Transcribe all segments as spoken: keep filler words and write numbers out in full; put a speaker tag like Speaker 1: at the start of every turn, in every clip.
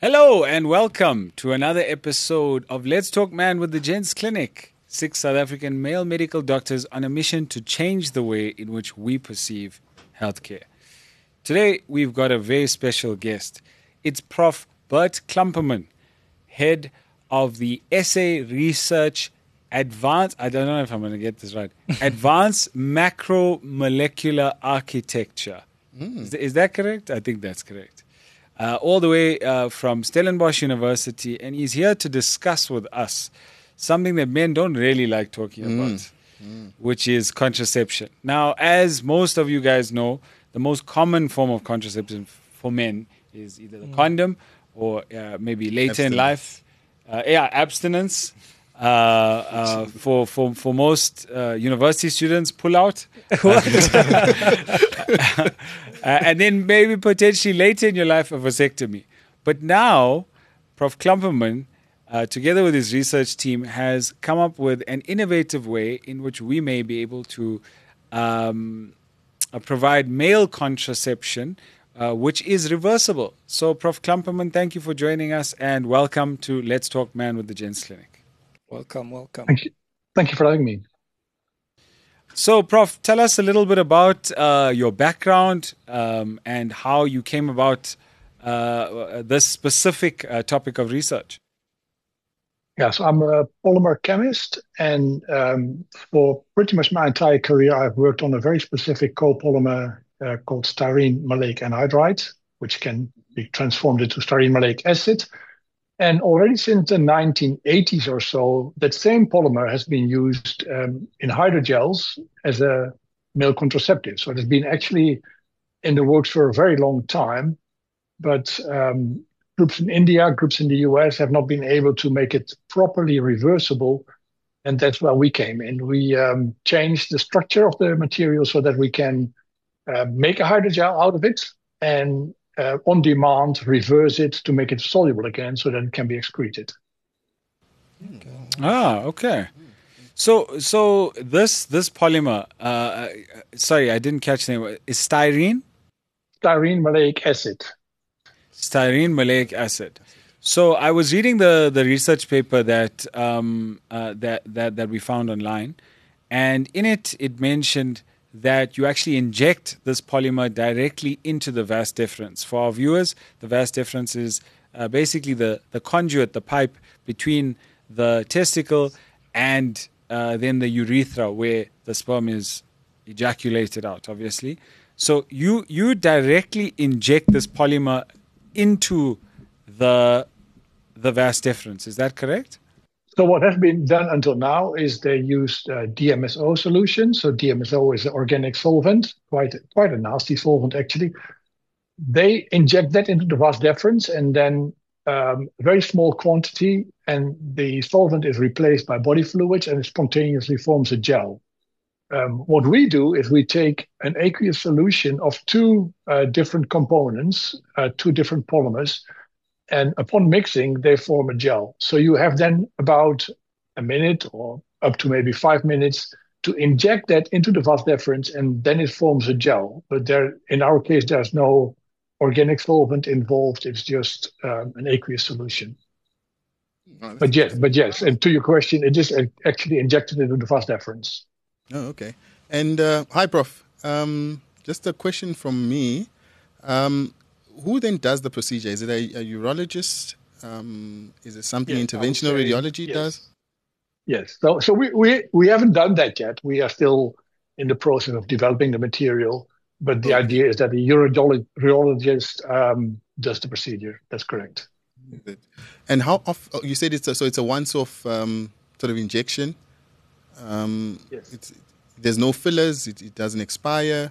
Speaker 1: Hello and welcome to another episode of Let's Talk Man with the Gents Clinic. Six South African male medical doctors on a mission to change the way in which we perceive healthcare. Today, we've got a very special guest. It's Professor Bert Klomperman, head of the Essay Research Advanced, I don't know if I'm going to get this right, Advanced Macromolecular Architecture. Mm. Is, is that correct? I think that's correct. Uh, all the way uh, from Stellenbosch University, and he's here to discuss with us something that men don't really like talking mm. about, mm. which is contraception. Now, as most of you guys know, the most common form of contraception for men is either the mm. condom or uh, maybe later abstinence. in life. Uh, yeah, abstinence. Uh, uh, for, for, for most uh, university students, pull out. uh, and then maybe potentially later in your life, a vasectomy. But now, Professor Klomperman, uh, together with his research team, has come up with an innovative way in which we may be able to um, uh, provide male contraception, uh, which is reversible. So, Professor Klomperman, thank you for joining us, and welcome to Let's Talk Man with the Gents Clinic.
Speaker 2: Welcome, welcome.
Speaker 3: Thank you. Thank you for having me.
Speaker 1: So, Prof, tell us a little bit about uh, your background um, and how you came about uh, this specific uh, topic of research.
Speaker 3: Yeah, so I'm a polymer chemist, and um, for pretty much my entire career, I've worked on a very specific copolymer uh, called styrene maleic anhydride, which can be transformed into styrene maleic acid. And already since the nineteen eighties or so, that same polymer has been used um, in hydrogels as a male contraceptive. So it has been actually in the works for a very long time. But um, groups in India, groups in the U S have not been able to make it properly reversible. And that's where we came in. We um, changed the structure of the material so that we can uh, make a hydrogel out of it and Uh, on demand, reverse it to make it soluble again so that it can be excreted.
Speaker 1: Okay. Ah, okay. So, so this this polymer, uh, sorry, I didn't catch the name. Is styrene?
Speaker 3: Styrene maleic acid.
Speaker 1: Styrene maleic acid. So I was reading the, the research paper that um uh, that that that we found online, and in it it mentioned that you actually inject this polymer directly into the vas deferens. For our viewers, the vas deferens is uh, basically the, the conduit, the pipe between the testicle and uh, then the urethra where the sperm is ejaculated out, obviously. So you, you directly inject this polymer into the, the vas deferens. Is that correct?
Speaker 3: So what has been done until now is they used uh, D M S O solution. So D M S O is an organic solvent, quite quite a nasty solvent actually. They inject that into the vas deferens, and then um, a very small quantity, and the solvent is replaced by body fluids, and it spontaneously forms a gel. Um, what we do is we take an aqueous solution of two uh, different components, uh, two different polymers. And upon mixing, they form a gel. So you have then about a minute or up to maybe five minutes to inject that into the vas deferens, and then it forms a gel. But there, in our case, there's no organic solvent involved. It's just um, an aqueous solution. Oh, but yes, but yes, and to your question, it is actually injected into the vas deferens.
Speaker 2: Oh, okay. And uh, hi, Prof. Um, just a question from me. Um, Who then does the procedure? Is it a, a urologist? Um, is it something yes, interventional say, radiology
Speaker 3: yes.
Speaker 2: does?
Speaker 3: Yes. So, so we, we, we haven't done that yet. We are still in the process of developing the material. But the okay. idea is that the urologist, urologist um, does the procedure. That's correct.
Speaker 2: And how often? You said it's a, so it's a once-off um, sort of injection. Um,
Speaker 3: yes.
Speaker 2: It's, there's no fillers. It, it doesn't expire.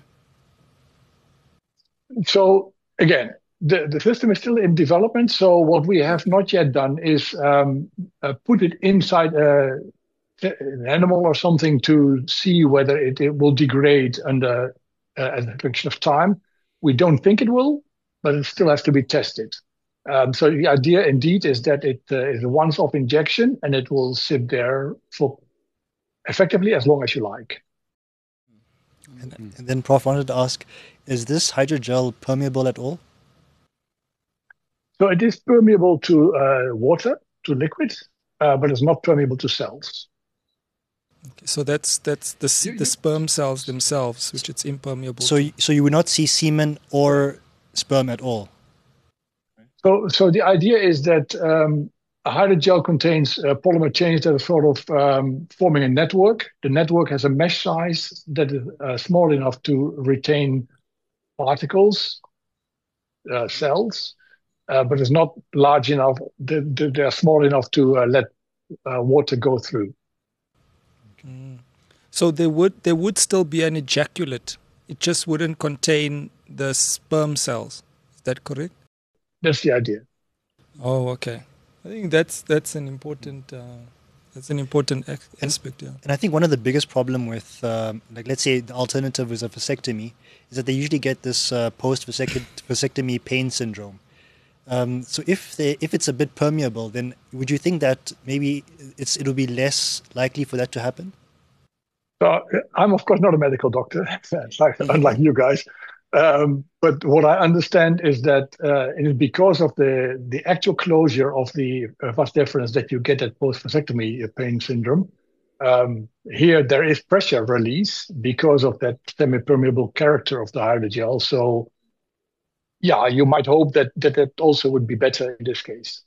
Speaker 3: So. Again, the, the system is still in development. So what we have not yet done is um, uh, put it inside a, an animal or something to see whether it, it will degrade under uh, a function of time. We don't think it will, but it still has to be tested. Um, so the idea indeed is that it uh, is a once-off injection, and it will sit there for effectively as long as you like.
Speaker 4: And, and then Prof wanted to ask, is this hydrogel permeable at all?
Speaker 3: So it is permeable to uh, water, to liquid, uh, but it's not permeable to cells.
Speaker 4: Okay, so that's that's the
Speaker 3: You-
Speaker 4: the
Speaker 3: you-
Speaker 4: sperm cells themselves, which it's impermeable.
Speaker 5: So,
Speaker 4: to.
Speaker 5: y- so you would not see semen or sperm at all.
Speaker 3: So, so the idea is that um, a hydrogel contains uh, polymer chains that are sort of um, forming a network. The network has a mesh size that is uh, small enough to retain particles, uh, cells, uh, but it's not large enough. They, they they are small enough to uh, let uh, water go through.
Speaker 4: So there would there would still be an ejaculate. It just wouldn't contain the sperm cells. Is that correct?
Speaker 3: That's the idea.
Speaker 4: Oh, okay. I think that's that's an important uh, that's an important ac- aspect. Yeah.
Speaker 5: And I think one of the biggest problem with, um, like, let's say the alternative is a vasectomy, is that they usually get this uh, post-vasectomy pain syndrome. Um, so if they, if it's a bit permeable, then would you think that maybe it's it'll be less likely for that to happen?
Speaker 3: So uh, I'm of course not a medical doctor, like, unlike you guys. Um, but what I understand is that uh, it is because of the, the actual closure of the uh, vas deferens that you get at post-vasectomy pain syndrome. Um, here there is pressure release because of that semi-permeable character of the hydrogel. So yeah, you might hope that that, that also would be better in this case.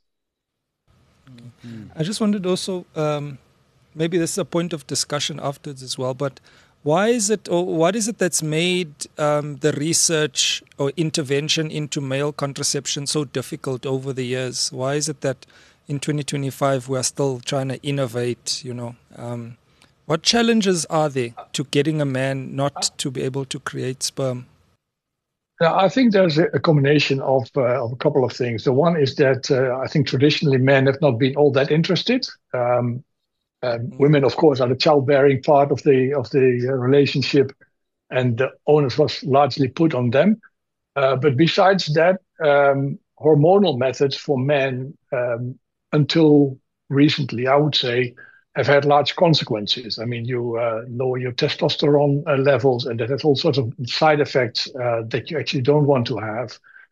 Speaker 4: I just wanted also, um, maybe this is a point of discussion afterwards as well, but why is it, or what is it that's made um, the research or intervention into male contraception so difficult over the years? Why is it that in twenty twenty-five we are still trying to innovate, you know? Um, what challenges are there to getting a man not to be able to create sperm?
Speaker 3: Now, I think there's a, a combination of, uh, of a couple of things. The one is that uh, I think traditionally men have not been all that interested. Um, um, women, of course, are the childbearing part of the of the uh, relationship, and the onus was largely put on them. Uh, but besides that, um, hormonal methods for men, um, until recently, I would say, have had large consequences. I mean, you uh, lower your testosterone uh, levels, and that has all sorts of side effects uh, that you actually don't want to have.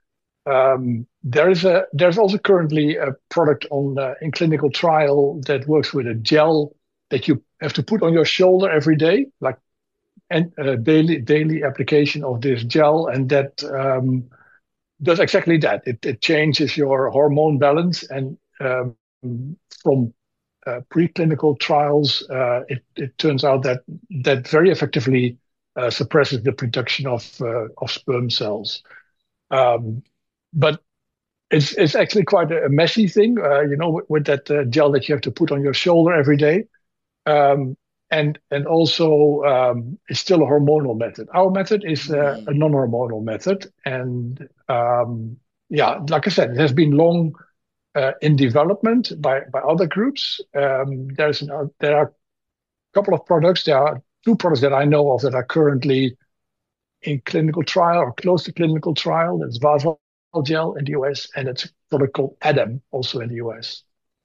Speaker 3: Um, there is a there's also currently a product on uh, in clinical trial that works with a gel that you have to put on your shoulder every day, like and uh, daily daily application of this gel, and that um, does exactly that. It, it changes your hormone balance, and um, from uh, preclinical trials, uh, it, it turns out that that very effectively uh, suppresses the production of uh, of sperm cells. Um, but it's it's actually quite a messy thing, uh, you know, with, with that uh, gel that you have to put on your shoulder every day. Um, and and also, um, it's still a hormonal method. Our method is uh, a non-hormonal method. And um, yeah, like I said, it has been long uh, in development by, by other groups. Um, there's an, there are a couple of products. There are two products that I know of that are currently in clinical trial or close to clinical trial. That's Vasal gel in the U S, and it's a product called Adam also in the U S.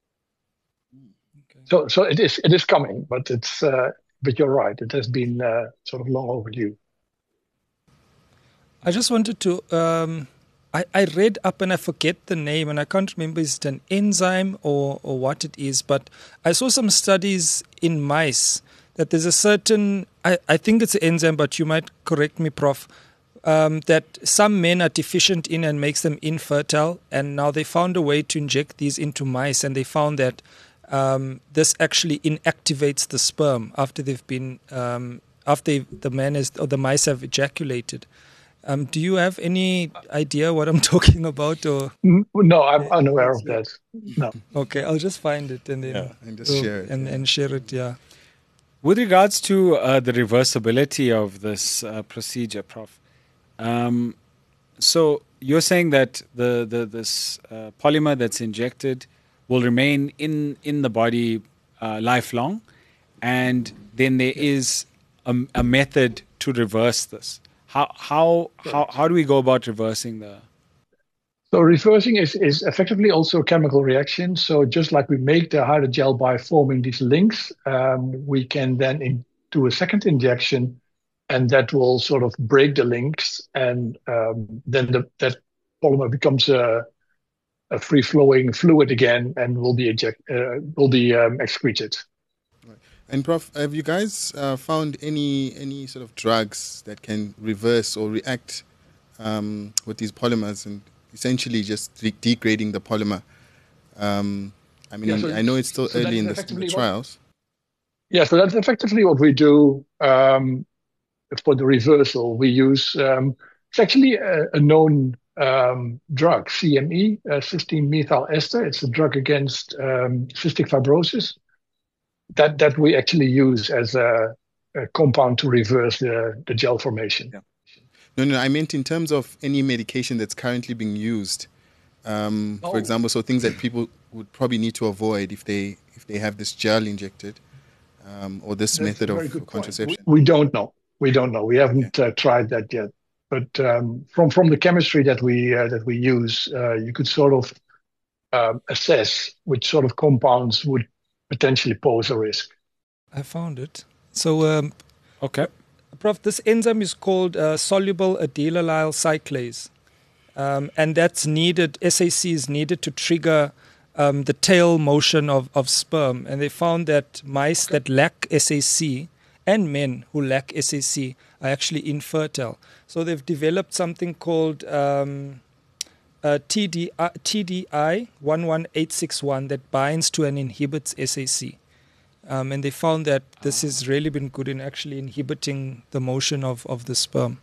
Speaker 3: Okay. So, so it is it is coming, but it's uh, but you're right. It has been uh, sort of long overdue.
Speaker 4: I just wanted to. Um, I I read up and I forget the name, and I can't remember is it an enzyme or or what it is. But I saw some studies in mice that there's a certain. I I think it's an enzyme, but you might correct me, Prof Um, that some men are deficient in and makes them infertile. And now they found a way to inject these into mice, and they found that um, this actually inactivates the sperm after they've been um, after the man is or the mice have ejaculated. Um, do you have any idea what I'm talking about? Or
Speaker 3: no, I'm unaware of that. No.
Speaker 4: Okay, I'll just find it and then
Speaker 2: yeah, and just share it
Speaker 4: and,
Speaker 2: yeah.
Speaker 4: and share it. Yeah.
Speaker 1: With regards to uh, the reversibility of this uh, procedure, Prof Um, so you're saying that the, the this uh, polymer that's injected will remain in, in the body uh, lifelong, and then there is a, a method to reverse this. How how how how do we go about reversing the?
Speaker 3: So reversing is, is effectively also a chemical reaction. So just like we make the hydrogel by forming these links, um, we can then in, do a second injection. And that will sort of break the links, and um, then the, that polymer becomes a, a free-flowing fluid again and will be eject, uh, will be um, excreted.
Speaker 2: And Prof, have you guys uh, found any any sort of drugs that can reverse or react um, with these polymers and essentially just de- degrading the polymer? Um, I mean,
Speaker 3: Yeah, so-
Speaker 2: I know it's still
Speaker 3: so
Speaker 2: early in
Speaker 3: that's
Speaker 2: the, in the
Speaker 3: effectively what-
Speaker 2: trials.
Speaker 3: Yeah, so that's effectively what we do um, for the reversal. We use, um, it's actually a, a known um, drug, C M E, uh, cysteine methyl ester. It's a drug against um, cystic fibrosis that, that we actually use as a, a compound to reverse the, the gel formation.
Speaker 2: Yeah. No, no, I meant in terms of any medication that's currently being used. Um,
Speaker 3: Oh.
Speaker 2: For example, so things that people would probably need to avoid if they if they have this gel injected um, or this
Speaker 3: That's
Speaker 2: method
Speaker 3: a very
Speaker 2: of
Speaker 3: good point.
Speaker 2: contraception.
Speaker 3: We, we don't know. We don't know. We haven't uh, tried that yet. But um, from from the chemistry that we uh, that we use, uh, you could sort of um, assess which sort of compounds would potentially pose a risk.
Speaker 4: I found it. So, um,
Speaker 1: Okay.
Speaker 4: Prof, this enzyme is called uh, soluble adenylyl cyclase. Um, and that's needed, S A C is needed to trigger um, the tail motion of, of sperm. And they found that mice that lack S A C and men who lack S A C are actually infertile. So they've developed something called um, uh, T D I, T D I one one eight six one that binds to and inhibits S A C. Um, and they found that this has really been good in actually inhibiting the motion of, of the sperm.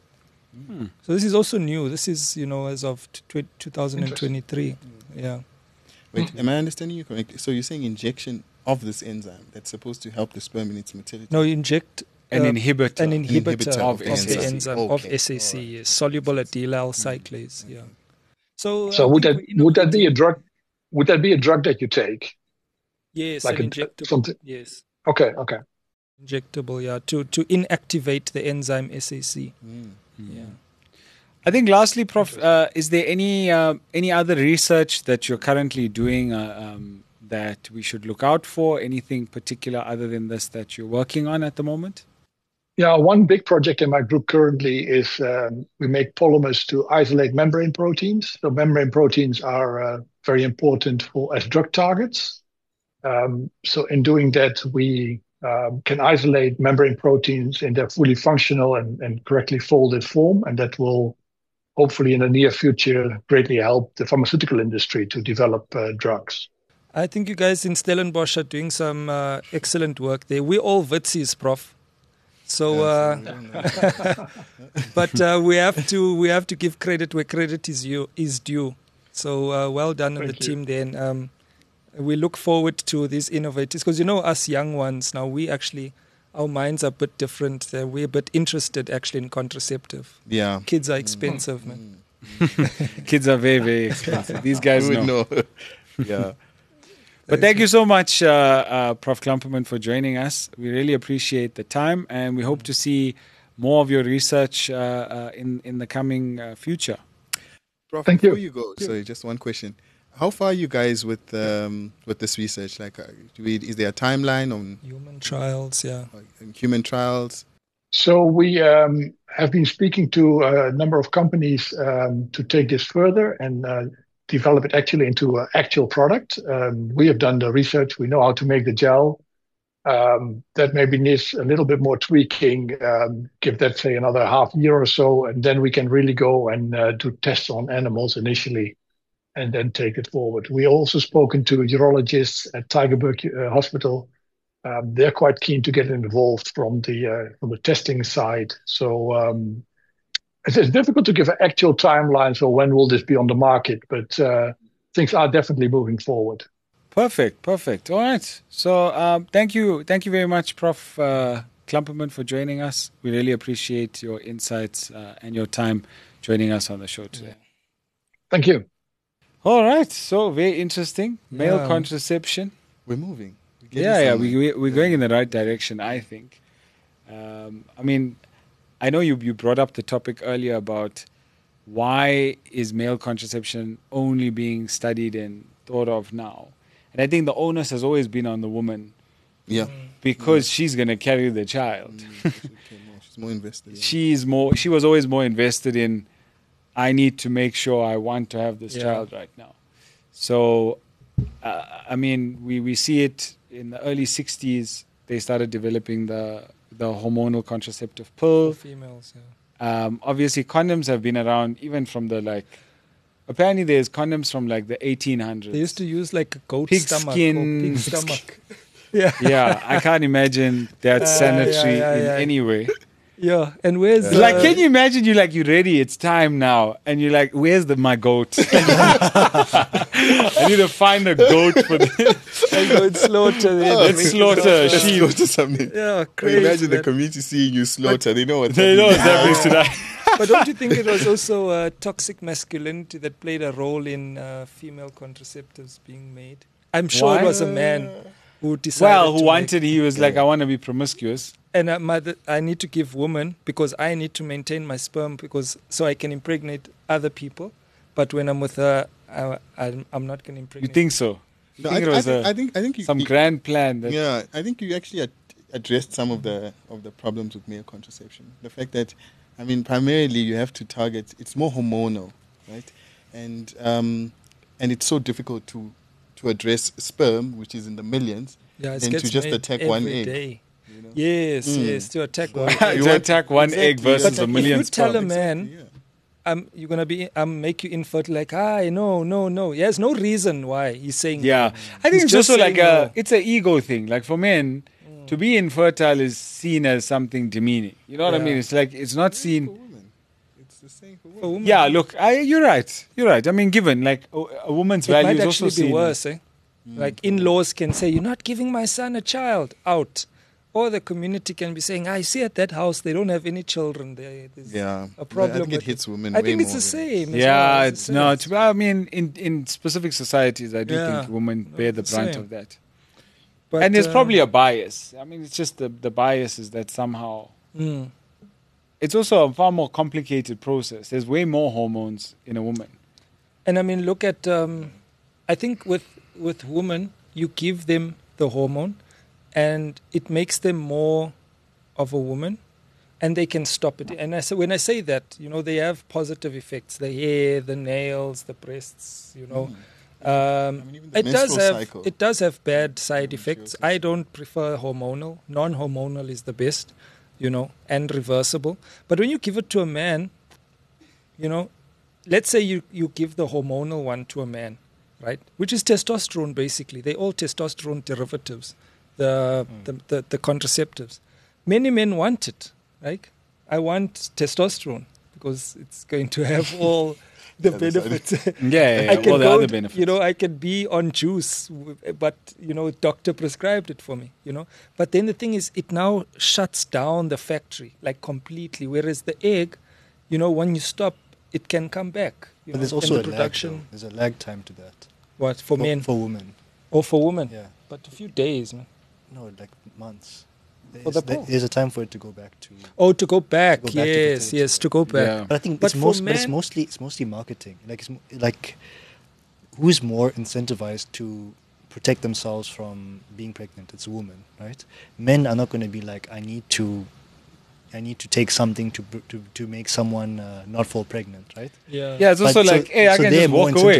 Speaker 1: Hmm.
Speaker 4: So this is also new. This is, you know, as of t- twenty twenty-three. Yeah.
Speaker 2: Wait, am I understanding you correctly? So you're saying injection of this enzyme that's supposed to help the sperm in its motility?
Speaker 4: No, you inject
Speaker 1: An
Speaker 4: uh,
Speaker 1: inhibitor.
Speaker 4: an inhibitor,
Speaker 2: inhibitor
Speaker 4: of,
Speaker 1: of
Speaker 4: of
Speaker 1: S A C.
Speaker 4: the enzyme of
Speaker 2: Okay.
Speaker 4: S A C, yes. Soluble adenylyl cyclase. Yeah. So,
Speaker 3: So
Speaker 4: I
Speaker 3: would that
Speaker 4: think we're
Speaker 3: would that be a
Speaker 4: innovating-
Speaker 3: drug? Would that be a drug that you take?
Speaker 4: Yes,
Speaker 3: like
Speaker 4: an
Speaker 3: a-
Speaker 4: injectable.
Speaker 3: something-
Speaker 4: Yes,
Speaker 3: Okay, okay.
Speaker 4: injectable. Yeah, to to inactivate the enzyme S A C.
Speaker 2: Mm.
Speaker 4: Yeah.
Speaker 1: I think lastly, Prof, uh, is there any uh, any other research that you're currently doing uh, um, that we should look out for? Anything particular other than this that you're working on at the moment?
Speaker 3: Yeah, one big project in my group currently is um, we make polymers to isolate membrane proteins. So membrane proteins are uh, very important for as drug targets. Um, so in doing that, we um, can isolate membrane proteins in their fully functional and, and correctly folded form, and that will hopefully in the near future greatly help the pharmaceutical industry to develop uh, drugs.
Speaker 4: I think you guys in Stellenbosch are doing some uh, excellent work there. We're all Witzies, Prof. So, uh, but uh, we have to we have to give credit where credit is due. Is due. So uh, well done on the
Speaker 3: Thank you.
Speaker 4: team. Then um, we look forward to these innovators because you know us young ones now we actually our minds are a bit different. Uh, we're a bit interested actually in contraceptive.
Speaker 2: Yeah.
Speaker 4: Kids are expensive, man.
Speaker 1: Kids are very, very expensive. These guys
Speaker 2: Who would
Speaker 1: know.
Speaker 2: know? Yeah.
Speaker 1: But thank you so much, uh, uh, Prof Klumperman, for joining us. We really appreciate the time, and we hope to see more of your research uh, uh, in in the coming uh, future.
Speaker 2: Prof,
Speaker 3: Thank
Speaker 2: before
Speaker 3: you.
Speaker 2: you go, sorry, just one question. How far are you guys with um, with this research? Like, uh, do we, is there a timeline on,
Speaker 4: Human trials, yeah.
Speaker 2: on human trials?
Speaker 3: So we um, have been speaking to a number of companies um, to take this further and uh, develop it actually into an actual product. Um, we have done the research. We know how to make the gel. Um, that maybe needs a little bit more tweaking. Um, give that, say, another half year or so, and then we can really go and uh, do tests on animals initially and then take it forward. We also spoken to urologists at Tygerberg uh, Hospital. Um, they're quite keen to get involved from the uh, from the testing side. So um, it's, it's difficult to give an actual timeline. So when will this be on the market? But uh, things are definitely moving forward.
Speaker 1: Perfect, perfect. All right. So um, thank you, thank you very much, Prof uh, Klumperman, for joining us. We really appreciate your insights uh, and your time joining us on the show today.
Speaker 3: Thank you.
Speaker 1: All right. So very interesting. Male
Speaker 4: Yeah.
Speaker 1: contraception.
Speaker 2: We're moving. We're getting
Speaker 1: Yeah, yeah,
Speaker 2: somewhere.
Speaker 1: we, we we're going in the right direction, I think. Um, I mean, I know you you brought up the topic earlier about why is male contraception only being studied and thought of now, and I think the onus has always been on the woman
Speaker 2: Yeah.
Speaker 1: because she's going to carry the child.
Speaker 2: Mm, okay, more. She's more invested. Yeah.
Speaker 1: She's more. She was always more invested in. I need to make sure I want to have this
Speaker 4: Yeah.
Speaker 1: child right now. So, uh, I mean, we, we see it in the early sixties. They started developing the the hormonal contraceptive pill.
Speaker 4: For females, yeah.
Speaker 1: Um, obviously, condoms have been around even from the like. Apparently, there's condoms from like the eighteen hundreds.
Speaker 4: They used to use like a goat
Speaker 1: Pig
Speaker 4: stomach.
Speaker 1: skin.
Speaker 4: Or pig stomach. yeah.
Speaker 1: Yeah, I can't imagine that
Speaker 4: Uh,
Speaker 1: sanitary
Speaker 4: yeah, yeah,
Speaker 1: in
Speaker 4: yeah.
Speaker 1: any way.
Speaker 4: Yeah. And where's
Speaker 1: It's
Speaker 4: uh,
Speaker 1: like, can you imagine? You like, you're ready. It's time now, and you're like, "Where's the my goat? I need to find a goat for this.
Speaker 4: I go and slaughter them.
Speaker 1: Let's slaughter a
Speaker 2: Let's
Speaker 1: sheep."
Speaker 2: go to something.
Speaker 4: Yeah,
Speaker 2: Well,
Speaker 4: crazy.
Speaker 2: imagine the
Speaker 4: man.
Speaker 2: community seeing you slaughter. They know what's
Speaker 1: They know what's
Speaker 2: happening.
Speaker 1: happening tonight.
Speaker 4: But don't you think it was also uh, toxic masculinity that played a role in uh, female contraceptives being made? I'm sure
Speaker 1: Why?
Speaker 4: it was a man who decided.
Speaker 1: Well, who
Speaker 4: to
Speaker 1: wanted?
Speaker 4: make,
Speaker 1: He was like, "I want to be promiscuous."
Speaker 4: and uh, mother, I need to give women because I need to maintain my sperm because so I can impregnate other people. But when I'm with her, I, I'm, I'm not going to
Speaker 1: You
Speaker 4: impregnate.
Speaker 1: think so? You
Speaker 2: No,
Speaker 1: think
Speaker 2: I,
Speaker 1: it
Speaker 2: I
Speaker 1: was
Speaker 2: think,
Speaker 1: a,
Speaker 2: I think I think you,
Speaker 1: some
Speaker 2: you-
Speaker 1: grand plan? That,
Speaker 2: yeah, I think you actually ad- addressed some of the of the problems with male contraception. The fact that, I mean, primarily you have to target. It's more hormonal, right? And um, and it's so difficult to to address sperm, which is in the millions,
Speaker 4: yeah, it
Speaker 2: than to
Speaker 4: gets
Speaker 2: just
Speaker 4: made
Speaker 2: attack
Speaker 4: every
Speaker 2: one egg.
Speaker 4: day.
Speaker 2: You know?
Speaker 4: Yes,
Speaker 2: Mm.
Speaker 4: yes, to attack one.
Speaker 1: to
Speaker 4: egg.
Speaker 2: You want-
Speaker 1: attack one egg
Speaker 2: Exactly,
Speaker 1: versus
Speaker 2: yeah.
Speaker 1: a
Speaker 2: But
Speaker 1: million
Speaker 4: if you tell
Speaker 1: sperm.
Speaker 4: a man,
Speaker 2: Exactly, yeah.
Speaker 4: um, you're gonna be, um, make you infertile. Like, ah, no, no, no. He has no reason why he's saying.
Speaker 1: Yeah,
Speaker 4: no.
Speaker 1: I think
Speaker 4: He's
Speaker 1: it's
Speaker 4: just
Speaker 1: also like
Speaker 4: saying
Speaker 1: a
Speaker 4: no.
Speaker 1: it's an ego thing. Like for men, to be infertile is seen as something demeaning. You know what I
Speaker 4: Yeah.
Speaker 1: mean? It's like it's not
Speaker 2: For
Speaker 1: seen.
Speaker 2: women, it's the same for women.
Speaker 4: For women,
Speaker 1: Yeah, look, I, you're right. You're right. I mean, given like a, a woman's
Speaker 4: it
Speaker 1: value
Speaker 4: might
Speaker 1: is also
Speaker 4: actually be
Speaker 1: seen.
Speaker 4: worse. Eh? Like in-laws can say, "You're not giving my son a child." Out. Or the community can be saying, I see at that house they don't have any children. There, there's
Speaker 2: Yeah,
Speaker 4: a problem.
Speaker 2: I think it
Speaker 4: with
Speaker 2: hits women.
Speaker 4: I
Speaker 2: way
Speaker 4: think it's
Speaker 2: more
Speaker 4: the
Speaker 2: than-
Speaker 4: same. as
Speaker 1: Yeah,
Speaker 4: well.
Speaker 1: it's
Speaker 4: the
Speaker 1: no.
Speaker 4: same.
Speaker 1: It's, well, I mean, in in specific societies, I do
Speaker 4: Yeah.
Speaker 1: think women bear the
Speaker 4: it's
Speaker 1: brunt
Speaker 4: same.
Speaker 1: of that.
Speaker 4: But,
Speaker 1: and there's
Speaker 4: uh,
Speaker 1: probably a bias. I mean, it's just the the bias is that somehow
Speaker 4: mm.
Speaker 1: it's also a far more complicated process. There's way more hormones in a woman.
Speaker 4: And I mean, look at. Um, I think with with women, you give them the hormone, and it makes them more of a woman, and they can stop it. And I say, when I say that, you know, they have positive effects: the hair, the nails, the breasts. You know, um,
Speaker 2: I mean, even the
Speaker 4: it does
Speaker 2: menstrual
Speaker 4: have
Speaker 2: cycle.
Speaker 4: it does have bad side
Speaker 2: I'm sure
Speaker 4: effects.
Speaker 2: it's-
Speaker 4: I don't prefer hormonal. Non-hormonal is the best, you know, and reversible. But when you give it to a man, you know, let's say you, you give the hormonal one to a man, right? Which is testosterone, basically. They're all testosterone derivatives, the,
Speaker 2: Hmm.
Speaker 4: the, the, the contraceptives. Many men want it, right? I want testosterone because it's going to have all the
Speaker 2: Yeah, that's
Speaker 4: benefits.
Speaker 1: Yeah, yeah,
Speaker 4: I
Speaker 1: yeah.
Speaker 4: can
Speaker 1: all the
Speaker 4: go,
Speaker 1: other
Speaker 4: to-
Speaker 1: benefits.
Speaker 4: you know, I can be on juice, w- but, you know, doctor prescribed it for me, you know. But then the thing is, it now shuts down the factory, like completely. Whereas the egg, you know, when you stop, it can come back. You
Speaker 5: But
Speaker 4: know,
Speaker 5: there's
Speaker 4: and
Speaker 5: also
Speaker 4: the
Speaker 5: a lag.
Speaker 4: production.
Speaker 5: though. There's a lag time to that.
Speaker 4: What, for men
Speaker 5: For women.
Speaker 4: or for women?
Speaker 5: Yeah.
Speaker 4: But a few days, man.
Speaker 5: No, like months.
Speaker 4: For
Speaker 5: There's,
Speaker 4: the
Speaker 5: there-
Speaker 4: pill?
Speaker 5: there's a time for it to go back to.
Speaker 4: Oh, to go back.
Speaker 5: To go back to
Speaker 4: yes,
Speaker 5: fertility,
Speaker 4: yes,
Speaker 5: yeah.
Speaker 4: to go back.
Speaker 1: Yeah.
Speaker 5: But I think
Speaker 4: But
Speaker 5: it's
Speaker 4: for
Speaker 5: most. But it's
Speaker 4: men-
Speaker 5: mostly it's mostly marketing. Like it's mo- like who's more incentivized to protect themselves from being pregnant? It's a woman, right? Men are not going to be like, I need to, I need to take something to br- to to make someone uh, not fall pregnant, right?
Speaker 4: Yeah.
Speaker 1: yeah, it's also
Speaker 5: But so-
Speaker 1: like, hey, I
Speaker 5: so
Speaker 1: can
Speaker 5: they're
Speaker 1: just
Speaker 5: more
Speaker 1: walk away.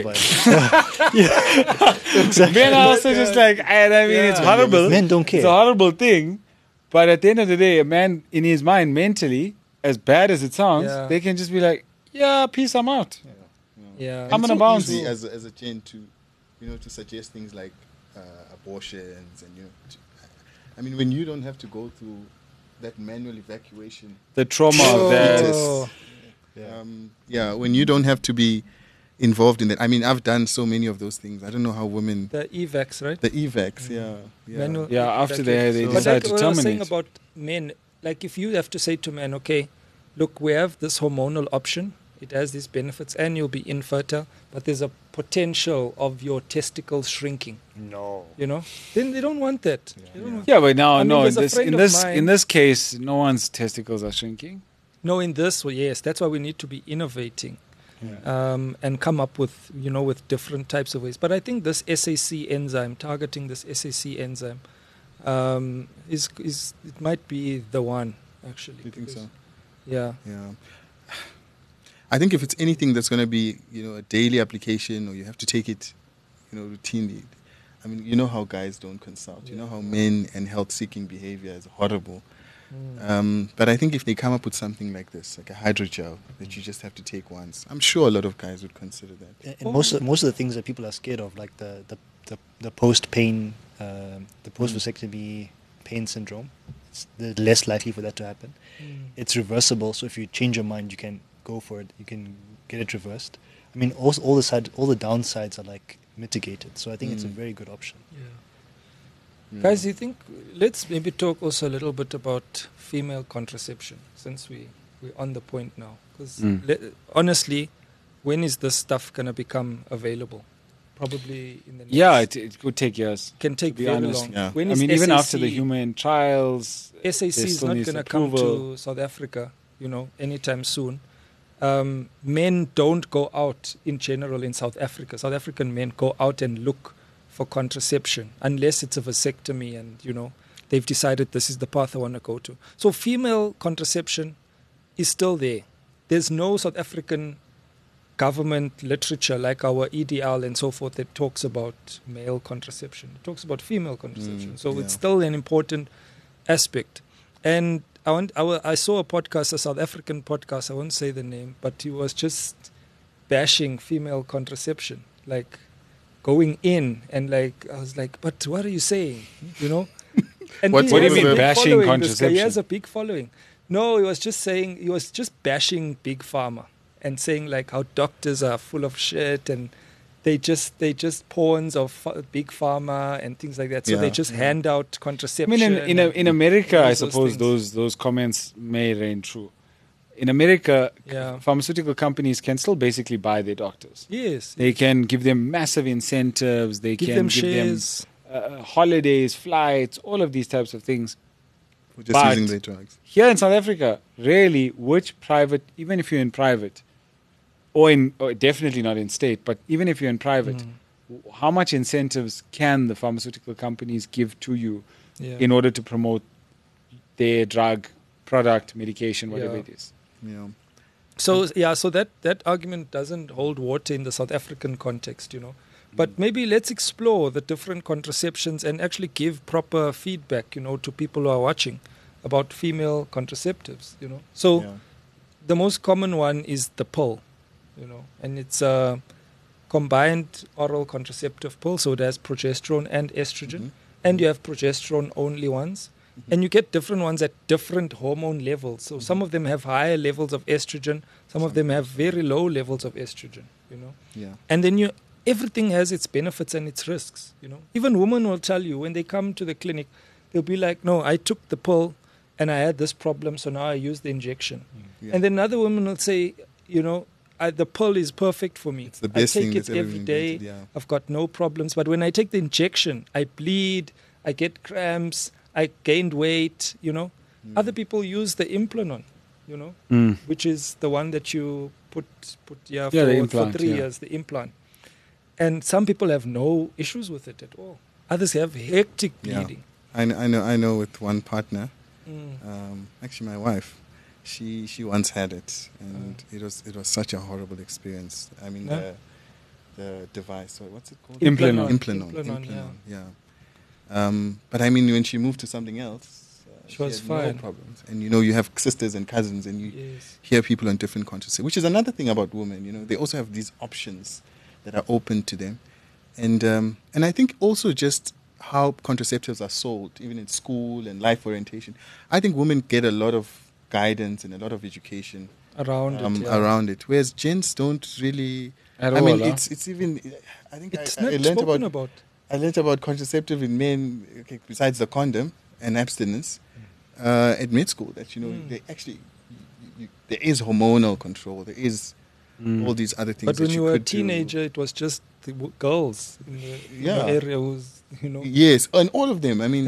Speaker 5: incentivized.
Speaker 1: Men are also just like, and I mean, it's
Speaker 2: Yeah.
Speaker 1: horrible.
Speaker 5: Men don't care.
Speaker 1: It's a horrible thing. But at the end of the day, a man in his mind, mentally, as bad as it sounds,
Speaker 4: Yeah.
Speaker 1: they can just be like, yeah, peace, I'm out.
Speaker 4: Yeah.
Speaker 2: And
Speaker 1: I'm
Speaker 2: it's
Speaker 1: gonna
Speaker 2: so
Speaker 1: bounce.
Speaker 2: easy as a, as a gen to, you know, to suggest things like uh, abortions and you know, to, I mean, when you don't have to go through that manual evacuation.
Speaker 1: The trauma
Speaker 4: Oh.
Speaker 1: of that.
Speaker 4: Oh.
Speaker 5: Yeah.
Speaker 2: Um, yeah, when you don't have to be involved in that. I mean, I've done so many of those things. I don't know how women.
Speaker 4: The evacs, right?
Speaker 2: The evacs, yeah, yeah.
Speaker 4: Manual
Speaker 1: Yeah, after they, they
Speaker 2: So-
Speaker 4: But
Speaker 1: decide
Speaker 4: like
Speaker 1: to
Speaker 4: what I was saying
Speaker 1: terminate.
Speaker 4: about men, like if you have to say to men, okay, look, we have this hormonal option. It has these benefits, and you'll be infertile. But there's a potential of your testicles shrinking.
Speaker 5: No.
Speaker 4: You know, then they don't want that. They don't want-
Speaker 1: Yeah, but now,
Speaker 4: I mean,
Speaker 1: no, in
Speaker 4: there's a
Speaker 1: this,
Speaker 4: friend
Speaker 1: in
Speaker 4: of
Speaker 1: this,
Speaker 4: mine-
Speaker 1: in this case, no one's testicles are shrinking.
Speaker 4: No, in this, well, yes, that's why we need to be innovating. Um, and come up with, you know, with different types of ways. But I think this S A C enzyme, targeting this S A C enzyme, um, is is it might be the one actually.
Speaker 2: You think
Speaker 4: because-
Speaker 2: so?
Speaker 4: Yeah.
Speaker 2: Yeah. I think if it's anything that's going to be, you know, a daily application, or you have to take it you know, routinely. I mean, you know how guys don't consult. You know how men and health-seeking behavior is horrible. Mm. Um, but I think if they come up with something like this, like a hydrogel that you just have to take once, I'm sure a lot of guys would consider that.
Speaker 5: And, and most of, most of the things that people are scared of, like the the, the, the post pain, uh, the post vasectomy pain syndrome, it's less likely for that to happen. Mm. It's reversible, so if you change your mind, you can go for it. You can get it reversed. I mean, all all the side, all the downsides are like mitigated. So I think mm. it's a very good option.
Speaker 4: Yeah. Yeah. Guys, you think let's maybe talk also a little bit about female contraception, since we we're on the point now. Because mm. le- honestly, when is this stuff gonna become available? Probably in the next
Speaker 1: yeah, it, it could take years.
Speaker 4: Can take very
Speaker 1: honest.
Speaker 4: long.
Speaker 2: Yeah.
Speaker 4: When
Speaker 1: I
Speaker 4: is
Speaker 1: mean,
Speaker 4: S A C,
Speaker 1: even after the human trials,
Speaker 4: S A C is not going to come to South Africa, you know, anytime soon. Um, men don't go out in general in South Africa. South African men go out and look for contraception unless it's a vasectomy and, you know, they've decided this is the path I want to go to. So female contraception is still there. There's no South African government literature like our E D L and so forth that talks about male contraception. It talks about female contraception. Mm, so yeah. It's still an important aspect. And I, want, I, w- I saw a podcast, a South African podcast, I won't say the name, but he was just bashing female contraception, like going in and like, I was like, but what are you saying? You know? And
Speaker 2: what,
Speaker 1: what do you mean
Speaker 4: big
Speaker 1: bashing contraception?
Speaker 4: He has a big following. No, he was just saying, he was just bashing Big Pharma and saying like how doctors are full of shit and they just they just pawns of Big Pharma and things like that. So
Speaker 2: yeah.
Speaker 4: they just
Speaker 2: yeah.
Speaker 4: hand out contraception.
Speaker 1: I mean, in in, a, in America, I
Speaker 4: those
Speaker 1: suppose
Speaker 4: things.
Speaker 1: those those comments may reign true. In America,
Speaker 4: Yeah.
Speaker 1: pharmaceutical companies can still basically buy their doctors.
Speaker 4: Yes.
Speaker 1: They can give them massive incentives. They
Speaker 4: Give
Speaker 1: can
Speaker 4: them
Speaker 1: give
Speaker 4: shares.
Speaker 1: them uh, holidays, flights, all of these types of things.
Speaker 2: We're just
Speaker 1: But
Speaker 2: using their drugs.
Speaker 1: Here in South Africa, really, which private, even if you're in private, or in or definitely not in state, but even if you're in private,
Speaker 4: Mm.
Speaker 1: w- how much incentives can the pharmaceutical companies give to you
Speaker 4: Yeah.
Speaker 1: in order to promote their drug, product, medication, whatever
Speaker 4: Yeah.
Speaker 1: it is?
Speaker 2: Yeah.
Speaker 4: So yeah, so that, that argument doesn't hold water in the South African context, you know. But maybe let's explore the different contraceptions and actually give proper feedback, you know, to people who are watching about female contraceptives, you know. So
Speaker 2: yeah.
Speaker 4: the most common one is the pill, you know, and it's a combined oral contraceptive pill, so it has progesterone and estrogen,
Speaker 2: Mhm.
Speaker 4: and you have progesterone only ones. And you get different ones at different hormone levels. So some of them have higher levels of estrogen, some of them have very low levels of estrogen, you know.
Speaker 2: Yeah.
Speaker 4: And then you everything has its benefits and its risks, you know. Even women will tell you when they come to the clinic, they'll be like, no, I took the pill and I had this problem, so now I use the injection.
Speaker 2: Yeah.
Speaker 4: And then another woman will say, you know, I, the pill is perfect for me.
Speaker 2: It's the best
Speaker 4: I
Speaker 2: thing
Speaker 4: take it
Speaker 2: that's ever
Speaker 4: every
Speaker 2: been
Speaker 4: day.
Speaker 2: invented, yeah.
Speaker 4: I've got no problems. But when I take the injection, I bleed, I get cramps, I gained weight, you know.
Speaker 2: Mm.
Speaker 4: Other people use the Implanon, you know,
Speaker 1: Mm.
Speaker 4: which is the one that you put, put yeah,
Speaker 1: Yeah,
Speaker 4: for,
Speaker 1: the implant,
Speaker 4: for three
Speaker 1: yeah.
Speaker 4: years, the implant. And some people have no issues with it at all. Others have hectic
Speaker 2: Yeah.
Speaker 4: bleeding.
Speaker 2: I know, I know. I know. With one partner,
Speaker 4: Mm.
Speaker 2: um, actually, my wife, she she once had it, and it was it was such a horrible experience. I mean,
Speaker 4: Yeah.
Speaker 2: the the device. So what's it called?
Speaker 1: Implanon.
Speaker 2: Implanon.
Speaker 4: Implanon,
Speaker 2: Implanon, yeah. Um, but I mean, when she moved to something else, uh,
Speaker 4: She was
Speaker 2: had
Speaker 4: fine.
Speaker 2: no problems. And you know, you have sisters and cousins, and you
Speaker 4: Yes.
Speaker 2: hear people on different continents, which is another thing about women. You know, they also have these options that are open to them, and um, and I think also just how contraceptives are sold, even in school and life orientation. I think women get a lot of guidance and a lot of education
Speaker 4: Around
Speaker 2: um,
Speaker 4: it, yeah.
Speaker 2: around it, whereas gents don't really.
Speaker 1: At
Speaker 2: I
Speaker 1: all,
Speaker 2: mean,
Speaker 1: huh?
Speaker 2: it's it's even. I think
Speaker 4: It's
Speaker 2: I,
Speaker 4: not
Speaker 2: I learned
Speaker 4: spoken
Speaker 2: about,
Speaker 4: about.
Speaker 2: I learned about contraceptive in men. Okay, besides the condom and abstinence, uh, at med school, that you know
Speaker 4: Mm.
Speaker 2: they actually you, you, there is hormonal control. There is
Speaker 1: Mm.
Speaker 2: all these other things.
Speaker 4: But
Speaker 2: that
Speaker 4: when you were a
Speaker 2: could do.
Speaker 4: teenager, it was just the w- girls in the, in
Speaker 2: Yeah.
Speaker 4: the area who's, you know.
Speaker 2: Yes, and all of them. I mean,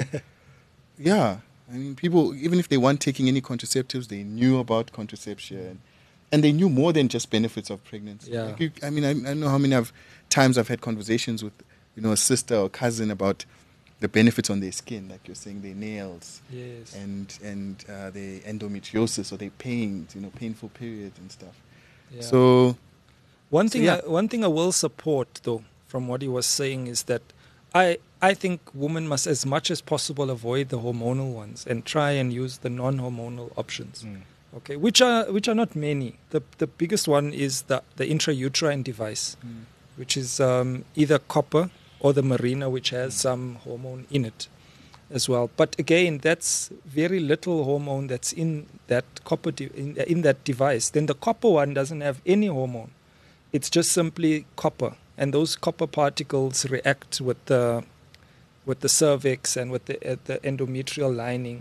Speaker 2: yeah. I mean, people, even if they weren't taking any contraceptives, they knew about contraception. And they knew more than just benefits of pregnancy.
Speaker 4: Yeah.
Speaker 2: Like you, I mean, I, I know how many of times I've had conversations with, you know, a sister or cousin about the benefits on their skin, like you're saying, their nails
Speaker 4: Yes.
Speaker 2: and and uh, their endometriosis or their pains, you know, painful periods and stuff.
Speaker 4: Yeah.
Speaker 2: So,
Speaker 4: One
Speaker 2: So,
Speaker 4: thing,
Speaker 2: yeah.
Speaker 4: I, one thing I will support though from what he was saying is that I I think women must, as much as possible, avoid the hormonal ones and try and use the non-hormonal options.
Speaker 5: Mm.
Speaker 4: Okay, which are which are not many. The the biggest one is the the intrauterine device,
Speaker 5: Mm.
Speaker 4: which is um, either copper or the Mirena, which has some hormone in it as well. But again, that's very little hormone that's in that copper de- in, in that device. Then the copper one doesn't have any hormone. It's just simply copper, and those copper particles react with the with the cervix and with the uh, the endometrial lining.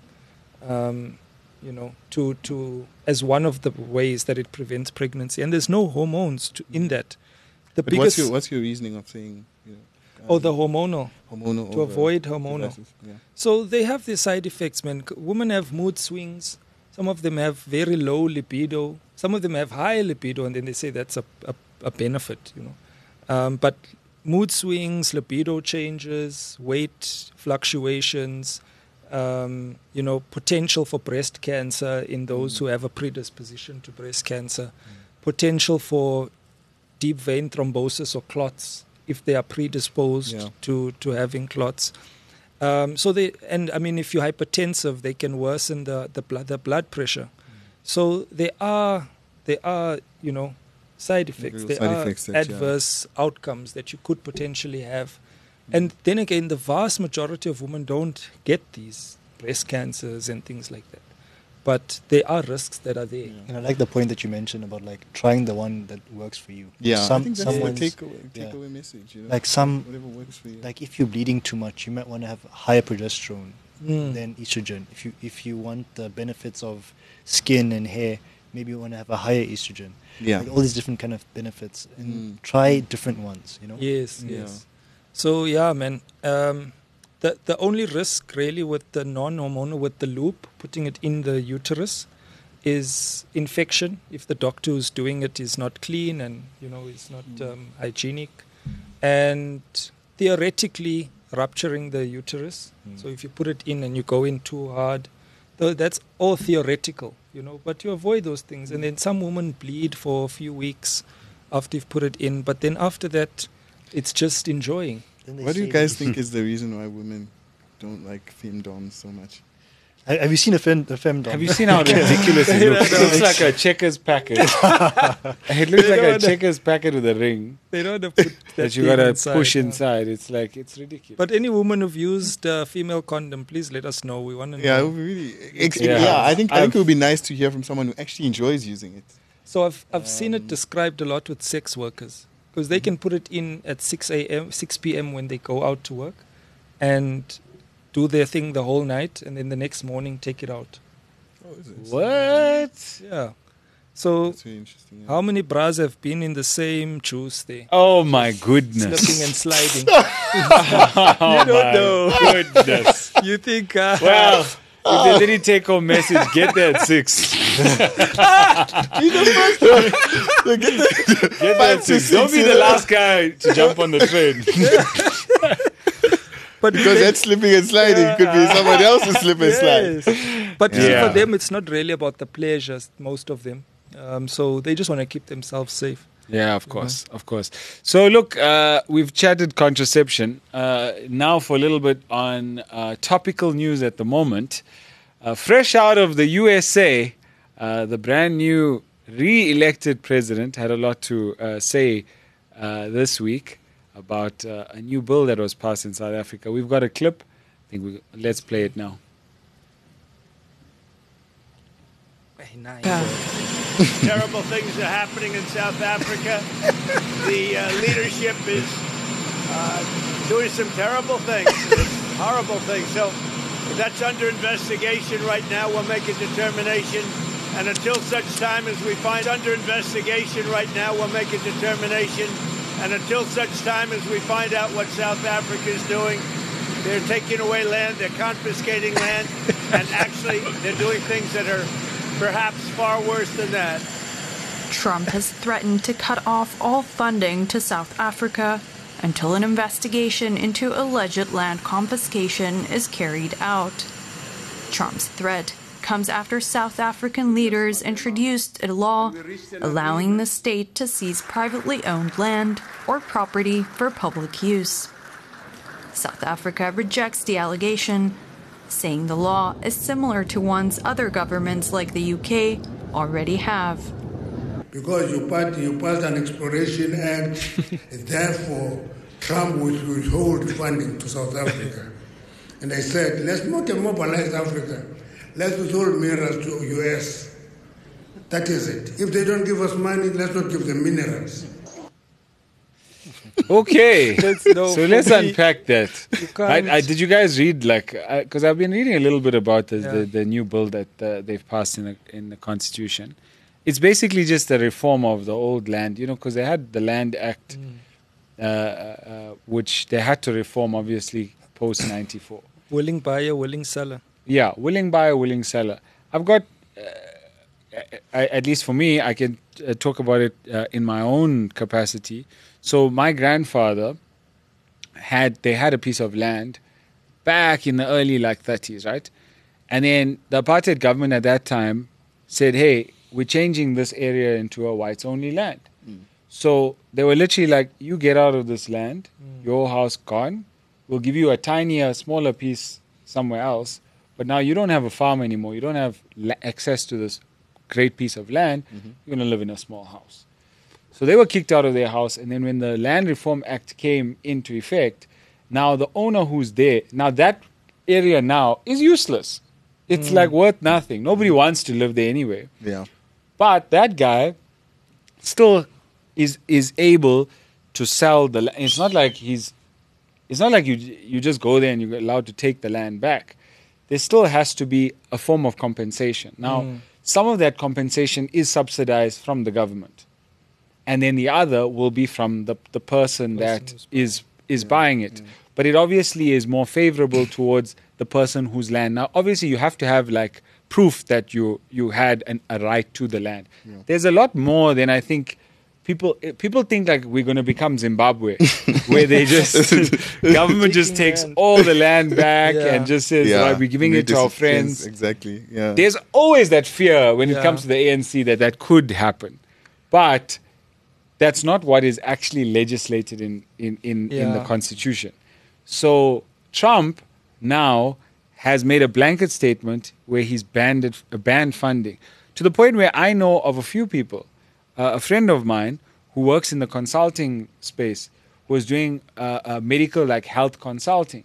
Speaker 4: Um, you know, to, to as one of the ways that it prevents pregnancy. And there's no hormones to, in that. The
Speaker 2: But
Speaker 4: biggest,
Speaker 2: what's your what's your reasoning of saying, you know,
Speaker 4: oh, the hormonal,
Speaker 2: hormonal
Speaker 4: to
Speaker 2: over
Speaker 4: avoid hormonal.
Speaker 2: devices? Yeah.
Speaker 4: So they have their side effects, man. C- Women have mood swings. Some of them have very low libido. Some of them have high libido, and then they say that's a, a, a benefit, you know. Um, but mood swings, libido changes, weight fluctuations, um, you know, potential for breast cancer in those
Speaker 2: Mm.
Speaker 4: who have a predisposition to breast cancer, potential for deep vein thrombosis or clots if they are predisposed
Speaker 2: Yeah.
Speaker 4: to, to having clots. Um, so they and I mean, if you're hypertensive, they can worsen the the blood the blood pressure. So there are there are you know side effects.
Speaker 2: Little
Speaker 4: There
Speaker 2: side
Speaker 4: are
Speaker 2: effects that, yeah.
Speaker 4: adverse outcomes that you could potentially have. And then again, the vast majority of women don't get these breast cancers and things like that. But there are risks that are there.
Speaker 5: And I like the point that you mentioned about like trying the one that works for you.
Speaker 2: Yeah, I
Speaker 5: Some,
Speaker 2: think that's the
Speaker 5: someone's-
Speaker 2: takeaway,
Speaker 5: yeah.
Speaker 2: takeaway message. You know?
Speaker 5: Like some,
Speaker 2: whatever works for you.
Speaker 5: like if you're bleeding too much, you might want to have higher progesterone
Speaker 4: Mm.
Speaker 5: than estrogen. If you if you want the benefits of skin and hair, maybe you want to have a higher estrogen.
Speaker 2: yeah.
Speaker 5: Like all these different kind of benefits, and
Speaker 2: Mm.
Speaker 5: try different ones. You know.
Speaker 4: Yes,
Speaker 2: Yeah.
Speaker 4: yes. So yeah, man. Um, the the only risk really with the non-hormonal, with the loop, putting it in the uterus, is infection. If the doctor who's doing it is not clean and you know is not um, hygienic, and theoretically rupturing the uterus.
Speaker 5: Mm.
Speaker 4: So if you put it in and you go in too hard, though that's all theoretical, you know. But you avoid those things, and then some women bleed for a few weeks after you've put it in, but then after that, it's just enjoying.
Speaker 5: Then they
Speaker 2: What do you
Speaker 5: say-
Speaker 2: guys think is the reason why women don't like femdoms so much?
Speaker 5: Ha- Have you seen a fem a femdom?
Speaker 1: Have you seen how ridiculous it looks? It looks like a checkers packet. It looks like a checkers packet with a ring
Speaker 4: They don't have to put that,
Speaker 1: that you
Speaker 4: thing
Speaker 1: gotta
Speaker 4: inside,
Speaker 1: push
Speaker 4: yeah.
Speaker 1: inside. It's like, it's ridiculous.
Speaker 4: But any woman who've used a female condom, please let us know. We want to know.
Speaker 2: Yeah, it would be really. Ex-
Speaker 1: Yeah.
Speaker 2: yeah. I think I think
Speaker 1: I've-
Speaker 2: it would be nice to hear from someone who actually enjoys using it.
Speaker 4: So I've I've seen it
Speaker 2: Um,
Speaker 4: described a lot with sex workers because they can put it in at six a.m., six p.m. when they go out to work, and do their thing the whole night, and then the next morning take it out.
Speaker 2: Oh, is it?
Speaker 1: What?
Speaker 4: Yeah. So
Speaker 2: That's really interesting. Yeah.
Speaker 4: how many bras have been in the same juice there,
Speaker 1: Oh my goodness.
Speaker 4: slipping and sliding?
Speaker 1: Oh
Speaker 4: You don't
Speaker 1: my
Speaker 4: know.
Speaker 1: goodness.
Speaker 4: You think? Uh,
Speaker 1: Well, if there's any take home message, get there at six. Get there at six. Don't be the last guy to jump on the train.
Speaker 4: but
Speaker 2: Because that slipping and sliding could be someone else's slip and slide.
Speaker 4: Yes. But you see,
Speaker 1: Yeah.
Speaker 4: for them, it's not really about the pleasures, most of them. Um, so they just want to keep themselves safe.
Speaker 1: Yeah, of course, of course. So, look, uh, we've chatted contraception. Uh, now, for a little bit on uh, topical news at the moment. Uh, fresh out of the U S A, uh, the brand new re-elected president had a lot to uh, say uh, this week about uh, a new bill that was passed in South Africa. We've got a clip. I think we let's play it now.
Speaker 6: Terrible things are happening in South Africa. The uh, leadership is uh, doing some terrible things, it's horrible things. So that's under investigation right now. We'll make a determination. And until such time as we find under investigation right now, we'll make a determination. And until such time as we find out what South Africa is doing, they're taking away land, they're confiscating land, and actually they're doing things that are perhaps far worse than that.
Speaker 7: Trump has threatened to cut off all funding to South Africa until an investigation into alleged land confiscation is carried out. Trump's threat comes after South African leaders introduced a law allowing the state to seize privately owned land or property for public use. South Africa rejects the allegation, saying the law is similar to ones other governments like the U K already have.
Speaker 8: Because you passed, you passed an exploration act, therefore Trump would withhold funding to South Africa. And I said, let's not mobilize Africa. Let's withhold minerals to U S. That is it. If they don't give us money, let's not give them minerals.
Speaker 1: Okay,
Speaker 4: no,
Speaker 1: so let's
Speaker 4: me,
Speaker 1: unpack that. I, I, did you guys read, like, because I've been reading a little bit about the,
Speaker 4: Yeah.
Speaker 1: the, the new bill that uh, they've passed in the, in the Constitution. It's basically just a reform of the old land, you know, because they had the Land Act,
Speaker 4: Mm.
Speaker 1: uh, uh, which they had to reform, obviously, post ninety-four.
Speaker 4: Willing buyer, willing seller.
Speaker 1: Yeah, willing buyer, willing seller. I've got, uh, I, at least for me, I can uh, talk about it uh, in my own capacity. So my grandfather had, they had a piece of land back in the early like thirties, right? And then the apartheid government at that time said, hey, we're changing this area into a whites-only land. Mm. So they were literally like, you get out of this land, mm. your house gone, we'll give you a tinier, smaller piece somewhere else, but now you don't have a farm anymore, you don't have la- access to this great piece of land, mm-hmm. you're going to live in a small house. So they were kicked out of their house, and then when the Land Reform Act came into effect, now the owner who's there, now that area now is useless. It's mm. like worth nothing. Nobody wants to live there anyway.
Speaker 2: Yeah.
Speaker 1: But that guy still is is able to sell the land. It's not like he's it's not like you you just go there and you're allowed to take the land back. There still has to be a form of compensation. Now, mm. some of that compensation is subsidized from the government. And then the other will be from the the person, person that is is yeah. buying it. Yeah. But it obviously is more favorable towards the person whose land. Now, obviously, you have to have like proof that you you had an, a right to the land. Yeah. There's a lot more than I think people people think like we're going to become Zimbabwe, where they just government just takes land. all the land back yeah. and just says, yeah. right, we're giving it to our friends.
Speaker 2: Exactly. Yeah.
Speaker 1: There's always that fear when
Speaker 4: yeah.
Speaker 1: it comes to the A N C that that could happen, but that's not what is actually legislated in in in,
Speaker 4: yeah.
Speaker 1: in the Constitution. So Trump now has made a blanket statement where he's banned it, uh, banned funding, to the point where I know of a few people, uh, a friend of mine who works in the consulting space, who was doing uh, uh, medical like health consulting.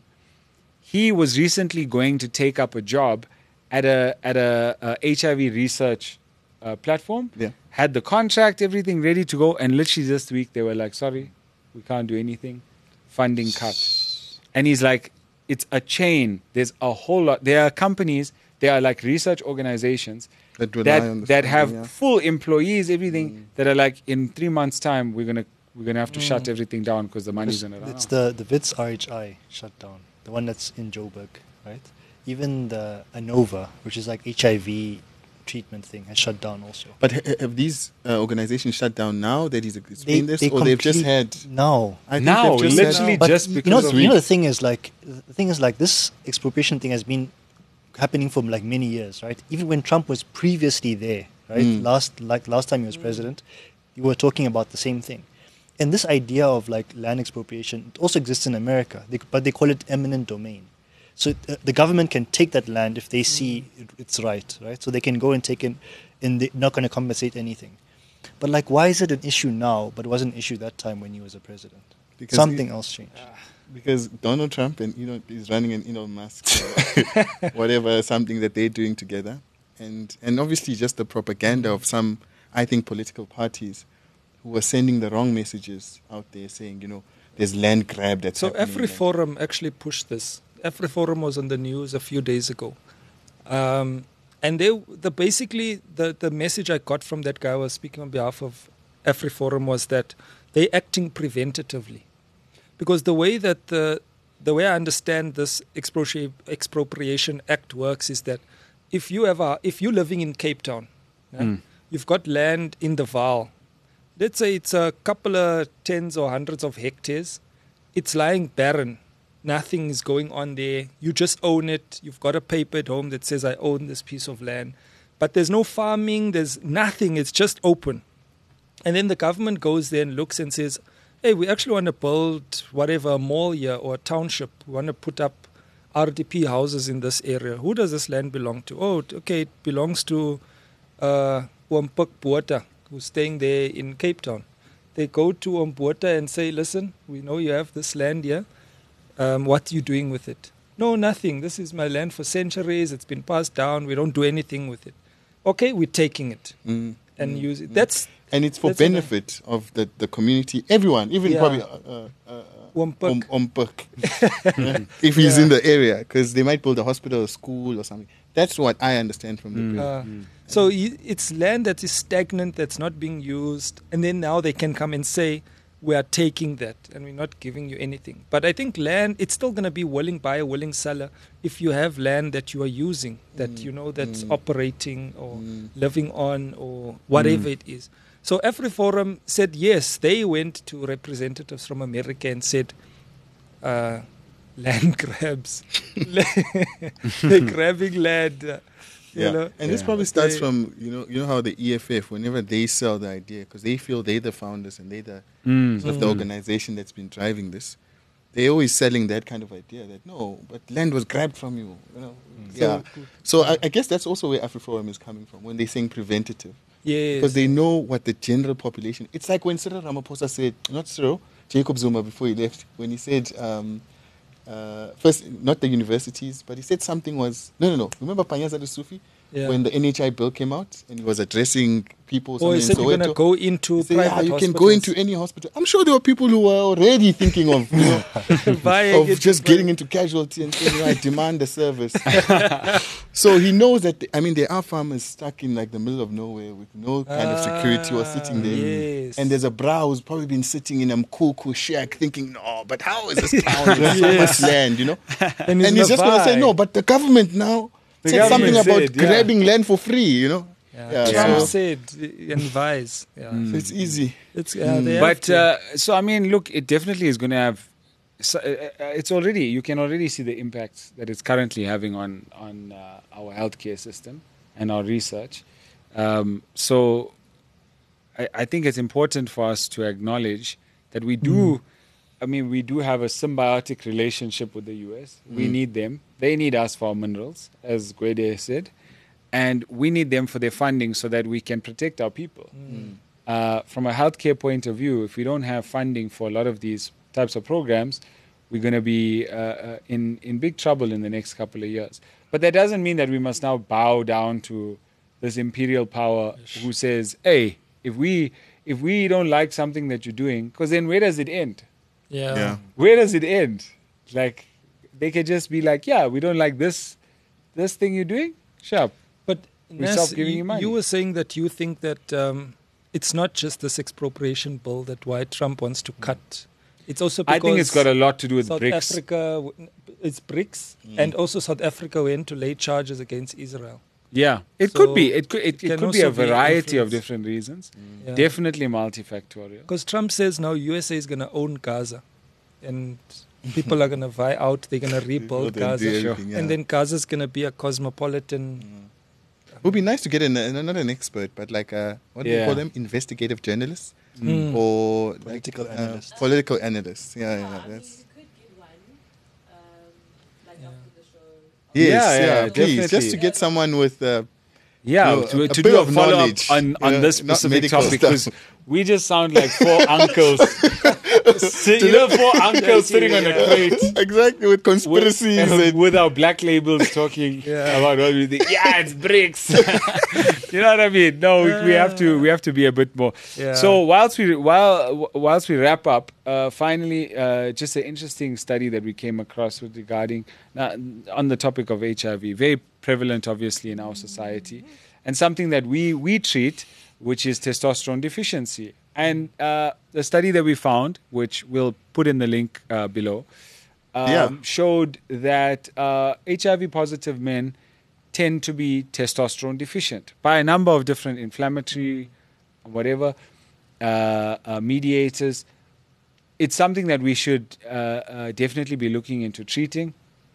Speaker 1: He was recently going to take up a job at a at a, a H I V research uh, platform.
Speaker 2: Yeah.
Speaker 1: Had the contract, everything ready to go, and literally this week they were like, "Sorry, we can't do anything. Funding cut." And he's like, it's a chain. There's a whole lot. There are companies, there are like research organizations
Speaker 2: that
Speaker 1: that, that have
Speaker 2: yeah.
Speaker 1: full employees, everything, mm. that are like, in three months' time, we're gonna we're gonna have to mm. shut everything down because the money's gonna run out.
Speaker 5: It's the the Wits R H I shut down, the one that's in Joburg, right? Even the ANOVA, which is like H I V treatment thing, has shut down also.
Speaker 2: But ha- have these uh, organizations shut down now that he's explained
Speaker 5: they,
Speaker 2: this,
Speaker 5: they
Speaker 2: or they've just had
Speaker 5: no?
Speaker 2: I think
Speaker 1: now,
Speaker 2: they've just
Speaker 1: literally
Speaker 2: had,
Speaker 1: just because
Speaker 5: you know,
Speaker 1: of
Speaker 5: you know the thing is like the thing is like this expropriation thing has been happening for like many years, right? Even when Trump was previously there, right? Mm. Last like last time he was president, you were talking about the same thing. And this idea of like land expropriation also exists in America, they, but they call it eminent domain. So uh, the government can take that land if they see it, it's right, right? So they can go and take it, and they're not going to compensate anything. But like, why is it an issue now, but it wasn't an issue that time when he was a president? Because Something he, else changed. Uh,
Speaker 2: because Donald Trump and Elon is running an Elon Musk, whatever, something that they're doing together. And, and obviously just the propaganda of some, I think, political parties who are sending the wrong messages out there saying, you know, there's land grab that's
Speaker 4: so
Speaker 2: happening.
Speaker 4: So AfriForum actually pushed this. AfriForum was on the news a few days ago. Um, and they the basically the, the message I got from that guy, I was speaking on behalf of AfriForum, was that they're acting preventatively. Because the way that the the way I understand this expropri- expropriation act works is that if you ever if you're living in Cape Town, yeah, mm. you've got land in the Vaal. Let's say it's a couple of tens or hundreds of hectares. It's lying barren. Nothing is going on there. You just own it. You've got a paper at home that says, I own this piece of land. But there's no farming. There's nothing. It's just open. And then the government goes there and looks and says, hey, we actually want to build whatever, a mall here or a township. We want to put up R D P houses in this area. Who does this land belong to? Oh, okay, it belongs to uh, Ompuk Botha, who's staying there in Cape Town. They go to Ombota and say, listen, we know you have this land here. Um, what are you doing with it? No, nothing. This is my land for centuries. It's been passed down. We don't do anything with it. Okay, we're taking it
Speaker 2: Mm.
Speaker 4: and
Speaker 2: Mm.
Speaker 4: use it. That's
Speaker 2: And it's for
Speaker 4: that's what I-
Speaker 2: benefit of the, the community, everyone, even
Speaker 4: Yeah.
Speaker 2: probably uh, uh,
Speaker 4: Ompuk.
Speaker 2: Om, Ompuk, yeah, if he's
Speaker 4: Yeah.
Speaker 2: in the area, because they might build a hospital, a school, or something. That's what I understand from the bill.
Speaker 4: Uh, So y- it's land that is stagnant, that's not being used, and then now they can come and say, we are taking that and we're not giving you anything. But I think land, it's still going to be willing buyer, willing seller if you have land that you are using, that you know that's operating or living on or whatever it is. So AfriForum said yes, they went to representatives from America and said, uh, land grabs. They're grabbing land. uh, You
Speaker 2: Yeah,
Speaker 4: know?
Speaker 2: and this probably starts
Speaker 4: They-
Speaker 2: from you know you know how the E F F, whenever they sell the idea, because they feel they're the founders and they're the
Speaker 1: Mm.
Speaker 2: sort of the organization that's been driving this. They're always selling that kind of idea that no, but land was grabbed from you. You know, yeah. So I, I guess that's also where AfriForum is coming from when they're saying preventative,
Speaker 4: Yes.
Speaker 2: because they know what the general population. It's like when Cyril Ramaphosa said, not Cyril, Jacob Zuma before he left, when he said. Um, Uh, first, not the universities, but he said something was no, no, no. Remember Panyaza the Sufi
Speaker 4: Yeah.
Speaker 2: when the N H I bill came out and he was addressing people.
Speaker 4: Oh, he
Speaker 2: somewhere in
Speaker 4: said you're going to
Speaker 2: Soweto.
Speaker 4: go into
Speaker 2: He said,
Speaker 4: private
Speaker 2: yeah, you
Speaker 4: hospitals.
Speaker 2: can go into any hospital. I'm sure there were people who were already thinking of, you know,
Speaker 4: Buying
Speaker 2: of
Speaker 4: it
Speaker 2: just
Speaker 4: before-
Speaker 2: getting into casualty and saying, I demand the service. So he knows that, I mean, there are farmers stuck in like the middle of nowhere with no kind of security or sitting there.
Speaker 4: Yes.
Speaker 2: And there's a bra who's probably been sitting in a Mkuku shack thinking, no, but how is this town with so much land, you know?
Speaker 4: And,
Speaker 2: And he's just going to say,
Speaker 4: Navai.
Speaker 2: no, but the government now
Speaker 1: The
Speaker 2: said something
Speaker 1: government
Speaker 2: about
Speaker 1: said, yeah.
Speaker 2: grabbing land for free, you know?
Speaker 4: Yeah.
Speaker 2: Yeah,
Speaker 4: Trump
Speaker 2: so-
Speaker 4: said, uh, advise. Yeah.
Speaker 2: So it's easy.
Speaker 4: It's, uh, they have
Speaker 1: But
Speaker 4: to.
Speaker 1: uh, so I mean, look, it definitely is going to have. So, uh, uh, it's already you can already see the impacts that it's currently having on on uh, our healthcare system and our research. Um, so I, I think it's important for us to acknowledge that we do. I mean, we do have a symbiotic relationship with the U S. We need them. They need us for our minerals, as Gwede said, and we need them for their funding so that we can protect our people. Uh, from a healthcare point of view, if we don't have funding for a lot of these types of programs, we're going to be uh, uh, in in big trouble in the next couple of years. But that doesn't mean that we must now bow down to this imperial power who says, "Hey, if we if we don't like something that you're doing, because then where does it end?
Speaker 4: yeah.
Speaker 2: Yeah.
Speaker 1: Where does it end? Like they could just be like, yeah, we don't like this this thing you're doing. Sharp.
Speaker 4: But
Speaker 1: We
Speaker 4: Nas,
Speaker 1: stop giving you
Speaker 4: you,
Speaker 1: money.
Speaker 4: you were saying that you think that um, it's not just this expropriation bill that why Trump wants to cut. It's also
Speaker 1: I
Speaker 4: because
Speaker 1: think it's got a lot to do with
Speaker 4: South
Speaker 1: BRICS.
Speaker 4: Africa, w- it's BRICS, and also South Africa went to lay charges against Israel.
Speaker 1: Yeah, it
Speaker 4: So
Speaker 1: could be. It could. It,
Speaker 4: it
Speaker 1: it
Speaker 4: can
Speaker 1: could be a
Speaker 4: also be
Speaker 1: variety of
Speaker 4: influence.
Speaker 1: different reasons.
Speaker 4: Yeah.
Speaker 1: Definitely multifactorial.
Speaker 4: Because Trump says now U S A is going to own Gaza, and people are going to vie out. They're going to rebuild
Speaker 2: They'll do
Speaker 4: Gaza,
Speaker 2: everything, yeah.
Speaker 4: and then Gaza's going to be a cosmopolitan.
Speaker 2: It would be nice to get an, an- not an expert, but like a, what do you
Speaker 1: Yeah.
Speaker 2: call them? Investigative journalists
Speaker 4: Mm.
Speaker 2: or
Speaker 5: Political
Speaker 2: like,
Speaker 5: analysts.
Speaker 2: Uh, political analysts. Yeah, yeah,
Speaker 9: I mean,
Speaker 2: that's.
Speaker 9: you could get one, um, like after the show.
Speaker 2: Yes,
Speaker 1: Yeah,
Speaker 2: yeah,
Speaker 1: yeah,
Speaker 2: please, just
Speaker 1: definitely.
Speaker 2: to get someone with. Uh,
Speaker 1: Yeah,
Speaker 2: No,
Speaker 1: to,
Speaker 2: a- a
Speaker 1: to
Speaker 2: bit
Speaker 1: do a
Speaker 2: of
Speaker 1: follow up
Speaker 2: knowledge,
Speaker 1: on,
Speaker 2: you
Speaker 1: on
Speaker 2: know,
Speaker 1: this
Speaker 2: not
Speaker 1: specific
Speaker 2: medical
Speaker 1: topic
Speaker 2: stuff.
Speaker 1: because we just sound like four uncles. So, you know, four uncles sitting on a crate
Speaker 2: exactly with
Speaker 1: with,
Speaker 2: conspiracies and
Speaker 1: with our black labels talking about what we think. Yeah, it's bricks. You know what I mean? No, we, we have to we have to be a bit more.
Speaker 4: Yeah.
Speaker 1: So whilst we while whilst we wrap up, uh, finally, uh, just an interesting study that we came across with regarding uh, on the topic of H I V, very prevalent, obviously, in our society, and something that we we treat, which is testosterone deficiency. And uh, the study that we found, which we'll put in the link uh, below, um,
Speaker 2: Yeah.
Speaker 1: showed that uh, H I V positive men tend to be testosterone deficient by a number of different inflammatory, whatever, uh, uh, mediators. it's something that we should uh, uh, definitely be looking into treating.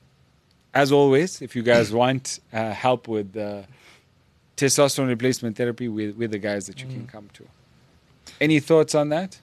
Speaker 1: As always, if you guys want uh, help with uh, testosterone replacement therapy, we're, we're the guys that you mm. can come to. Any thoughts on that?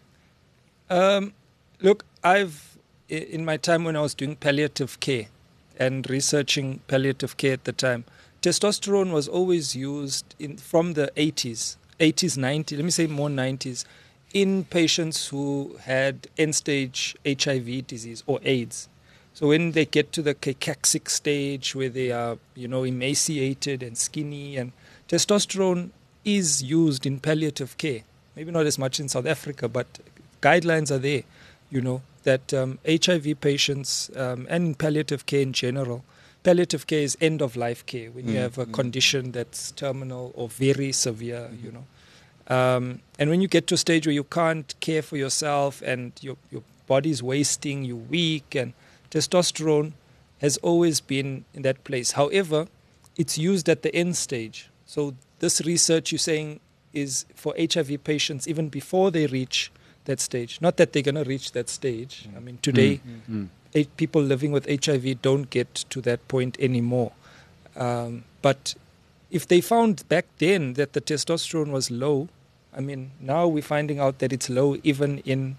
Speaker 4: Um, look, I've, in my time when I was doing palliative care and researching palliative care at the time, testosterone was always used in from the eighties, eighties, nineties, let me say more nineties, in patients who had end-stage H I V disease or AIDS. So when they get to the cachectic stage where they are, you know, emaciated and skinny, and testosterone is used in palliative care. Maybe not as much in South Africa, but guidelines are there, you know, that um, H I V patients um, and in palliative care in general, palliative care is end-of-life care when mm. you have a mm. condition that's terminal or very severe, mm. you know. Um, and when you get to a stage where you can't care for yourself and your your body's wasting, you're weak, and testosterone has always been in that place. However, it's used at the end stage. So this research you're saying is for H I V patients even before they reach that stage. Not that they're going to reach that stage. I mean, today, mm. eight people living with H I V don't get to that point anymore. Um, but if they found back then that the testosterone was low, I mean, now we're finding out that it's low even in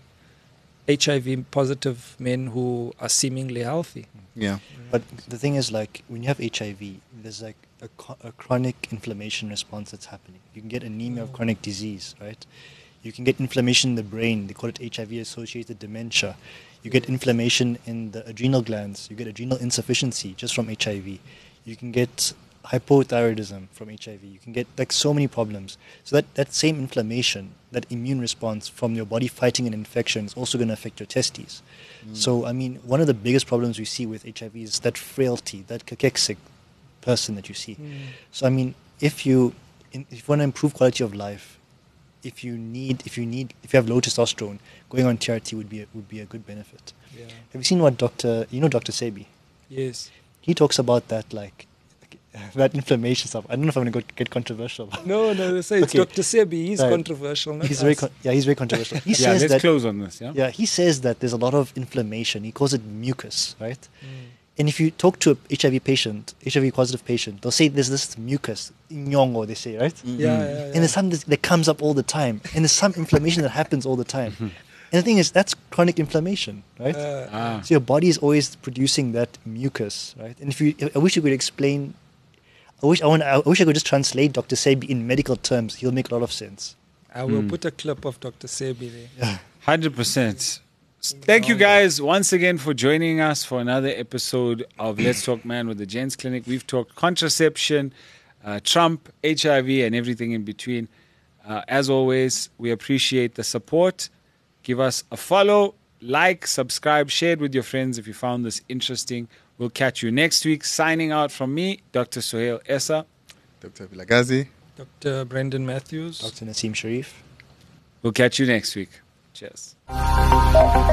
Speaker 4: H I V positive men who are seemingly healthy.
Speaker 2: Yeah.
Speaker 5: But the thing is, like, when you have H I V, there's like a, a chronic inflammation response that's happening. You can get anemia of chronic disease, right? You can get inflammation in the brain. They call it H I V-associated dementia. You get inflammation in the adrenal glands. You get adrenal insufficiency just from H I V. You can get hypothyroidism from H I V. You can get like so many problems. So that, that same inflammation, that immune response from your body fighting an infection is also going to affect your testes. Mm. So, I mean, one of the biggest problems we see with H I V is that frailty, that cachectic person that you see. Mm. So, I mean, if you, if you want to improve quality of life, if you need, if you need, if you have low testosterone, going on T R T would be a, would be a good benefit. Yeah. Have you seen what Doctor, you know Doctor Sebi?
Speaker 4: Yes.
Speaker 5: He talks about that, like, that inflammation stuff. I don't know if I'm going to get controversial.
Speaker 4: No, no, say it's okay. Doctor Sebi. He's right. controversial.
Speaker 5: He's very, con- yeah, he's very controversial. He
Speaker 1: yeah,
Speaker 5: says
Speaker 1: let's
Speaker 5: that,
Speaker 1: close on this. Yeah,
Speaker 5: yeah, he says that there's a lot of inflammation. He calls it mucus, right? Mm. And if you talk to a H I V patient, H I V positive patient, they'll say there's this mucus, nyongo, they say, right?
Speaker 4: Mm-hmm. Yeah, yeah, yeah.
Speaker 5: And there's something that comes up all the time, and there's some inflammation that happens all the time. And the thing is, that's chronic inflammation, right?
Speaker 4: Uh,
Speaker 1: ah.
Speaker 5: So your body is always producing that mucus, right? And if you, I wish you could explain. I wish I, want, I wish I could just translate Doctor Sebi in medical terms. He'll make a lot of sense.
Speaker 4: I will
Speaker 1: mm.
Speaker 4: put a clip of Doctor Sebi there.
Speaker 5: Yeah.
Speaker 1: one hundred percent. Thank you guys once again for joining us for another episode of Let's Talk Man with the Gents Clinic. We've talked contraception, uh, Trump, H I V, and everything in between. Uh, as always, we appreciate the support. Give us a follow, like, subscribe, share it with your friends if you found this interesting. We'll catch you next week. Signing out from me, Doctor Sohail Essa.
Speaker 2: Doctor Vilagazi.
Speaker 4: Doctor Brendan Matthews.
Speaker 5: Doctor Naseem Sharif.
Speaker 1: We'll catch you next week. Cheers.